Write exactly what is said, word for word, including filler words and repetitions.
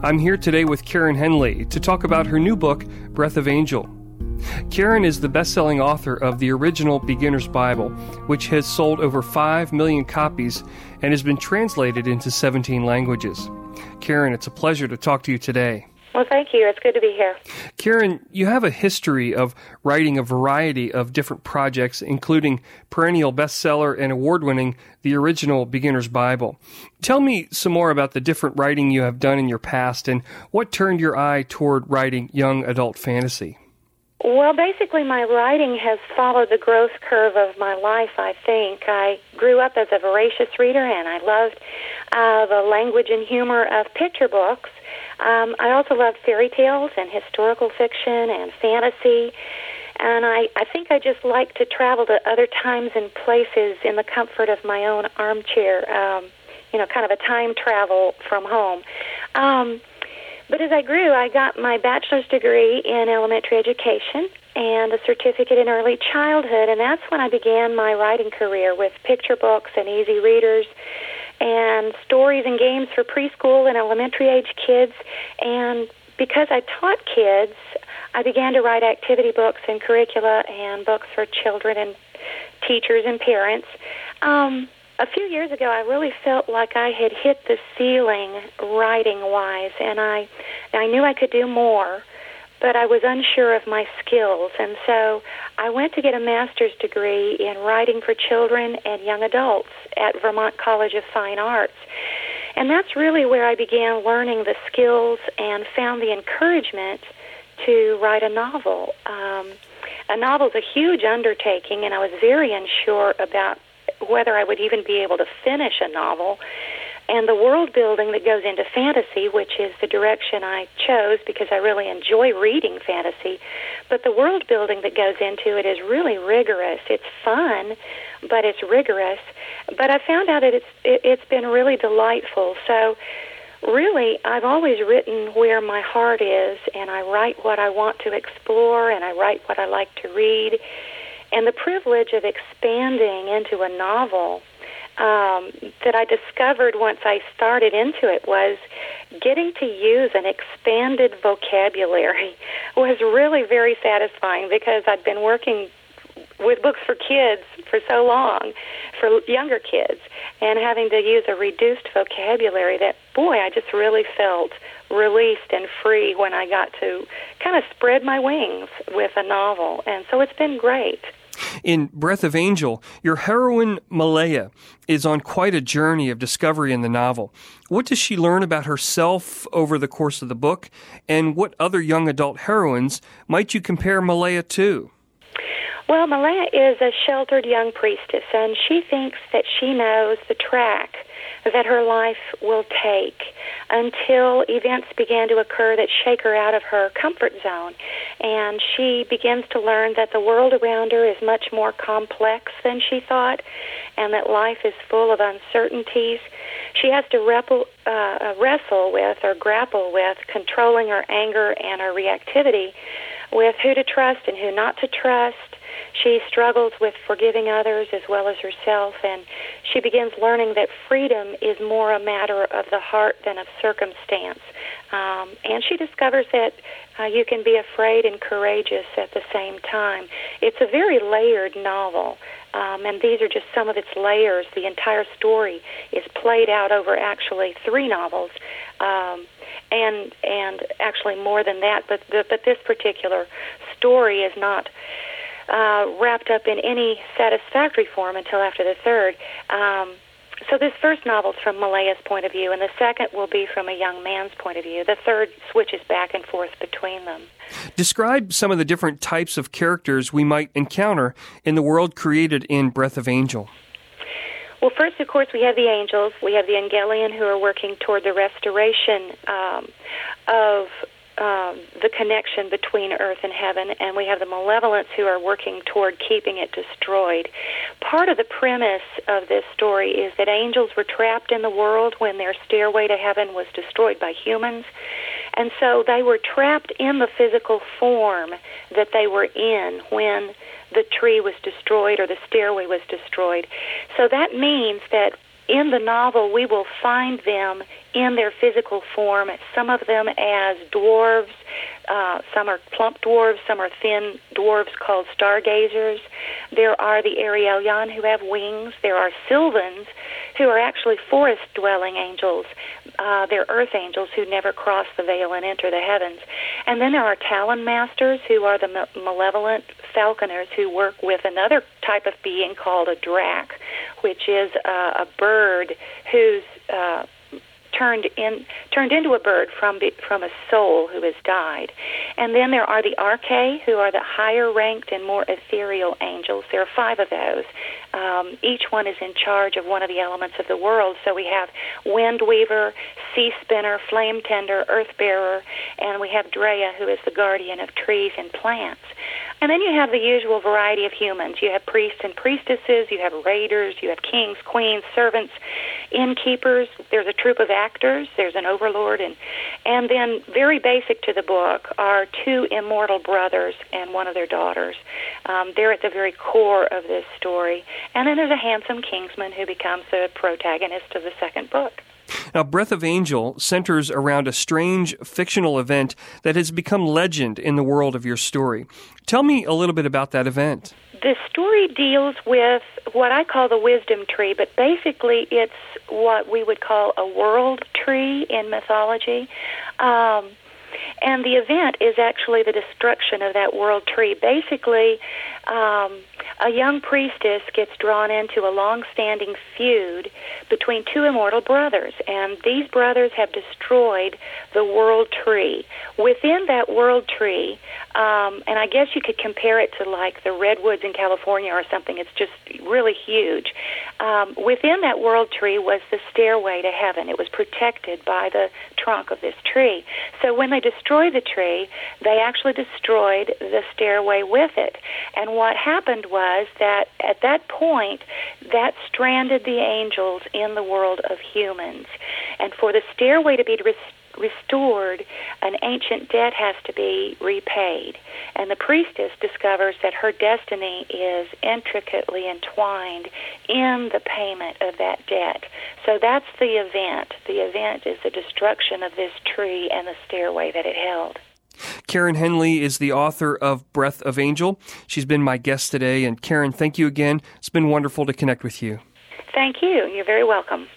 I'm here today with Karen Henley to talk about her new book, Breath of Angel. Karen is the best-selling author of the original Beginner's Bible, which has sold over five million copies and has been translated into seventeen languages. Karen, it's a pleasure to talk to you today. Well, thank you. It's good to be here. Karen, you have a history of writing a variety of different projects, including perennial bestseller and award-winning The Original Beginner's Bible. Tell me some more about the different writing you have done in your past and what turned your eye toward writing young adult fantasy. Well, basically, my writing has followed the growth curve of my life, I think. I grew up as a voracious reader, and I loved uh, the language and humor of picture books. Um, I also loved fairy tales and historical fiction and fantasy, and I, I think I just like to travel to other times and places in the comfort of my own armchair, um, you know, kind of a time travel from home. Um, but as I grew, I got my bachelor's degree in elementary education and a certificate in early childhood, and that's when I began my writing career with picture books and easy readers and stories and games for preschool and elementary age kids. And because I taught kids, I began to write activity books and curricula and books for children and teachers and parents. Um, a few years ago, I really felt like I had hit the ceiling writing-wise, and I, I knew I could do more, but I was unsure of my skills. And so I went to get a master's degree in writing for children and young adults at Vermont College of Fine Arts. And that's really where I began learning the skills and found the encouragement to write a novel. Um, a novel is a huge undertaking, and I was very unsure about whether I would even be able to finish a novel. And the world building that goes into fantasy, which is the direction I chose because I really enjoy reading fantasy, but the world building that goes into it is really rigorous. It's fun, but it's rigorous. But I found out that it's it, it's been really delightful. So really, I've always written where my heart is, and I write what I want to explore, and I write what I like to read. And the privilege of expanding into a novel Um, that I discovered once I started into it was getting to use an expanded vocabulary was really very satisfying because I'd been working with books for kids for so long, for younger kids, and having to use a reduced vocabulary that, boy, I just really felt released and free when I got to kind of spread my wings with a novel. And so it's been great. In Breath of Angel, your heroine, Malaya, is on quite a journey of discovery in the novel. What does she learn about herself over the course of the book, and what other young adult heroines might you compare Malaya to? Well, Malaya is a sheltered young priestess, and she thinks that she knows the track that her life will take until events began to occur that shake her out of her comfort zone. And she begins to learn that the world around her is much more complex than she thought, and that life is full of uncertainties. She has to repel, uh, wrestle with or grapple with controlling her anger and her reactivity, with who to trust and who not to trust. She struggles with forgiving others as well as herself, and she begins learning that freedom is more a matter of the heart than of circumstance. Um, and she discovers that uh, you can be afraid and courageous at the same time. It's a very layered novel, um, and these are just some of its layers. The entire story is played out over actually three novels, um, and and actually more than that. But the, but this particular story is not Uh, wrapped up in any satisfactory form until after the third. Um, so this first novel is from Malaya's point of view, and the second will be from a young man's point of view. The third switches back and forth between them. Describe some of the different types of characters we might encounter in the world created in Breath of Angel. Well, first, of course, we have the angels. We have the Angelion who are working toward the restoration um, of Um, the connection between earth and heaven, and we have the malevolents who are working toward keeping it destroyed. Part of the premise of this story is that angels were trapped in the world when their stairway to heaven was destroyed by humans, and so they were trapped in the physical form that they were in when the tree was destroyed or the stairway was destroyed. So that means that in the novel, we will find them in their physical form, some of them as dwarves, uh, some are plump dwarves, some are thin dwarves called stargazers. There are the Arielion who have wings. There are Sylvans who are actually forest-dwelling angels. Uh, they're earth angels who never cross the veil and enter the heavens. And then there are Talon Masters who are the ma- malevolent falconers who work with another type of being called a drac, which is uh, a bird who's uh, turned in turned into a bird from from a soul who has died. And then there are the Archai, who are the higher ranked and more ethereal angels. There are five of those. Um, each one is in charge of one of the elements of the world. So we have Wind Weaver, Sea Spinner, Flame Tender, Earth Bearer, and we have Drea, who is the guardian of trees and plants. And then you have the usual variety of humans. You have priests and priestesses, you have raiders, you have kings, queens, servants, innkeepers. There's a troupe of actors, there's an overlord, and and then very basic to the book are two immortal brothers and one of their daughters. Um, they're at the very core of this story. And then there's a handsome kingsman who becomes the protagonist of the second book. Now, Breath of Angel centers around a strange fictional event that has become legend in the world of your story. Tell me a little bit about that event. The story deals with what I call the wisdom tree, but basically it's what we would call a world tree in mythology. Um, and the event is actually the destruction of that world tree. Basically, um, a young priestess gets drawn into a long-standing feud between two immortal brothers, and these brothers have destroyed the world tree. Within that world tree, um, and I guess you could compare it to like the redwoods in California or something, it's just really huge. Um, within that world tree was the stairway to heaven. It was protected by the trunk of this tree. So when they destroyed the tree, they actually destroyed the stairway with it. And what happened was that at that point, that stranded the angels in the world of humans. And for the stairway to be restored, restored, an ancient debt has to be repaid. And the priestess discovers that her destiny is intricately entwined in the payment of that debt. So that's the event. The event is the destruction of this tree and the stairway that it held. Karen Henley is the author of Breath of Angel. She's been my guest today. And Karen, thank you again. It's been wonderful to connect with you. Thank you. You're very welcome.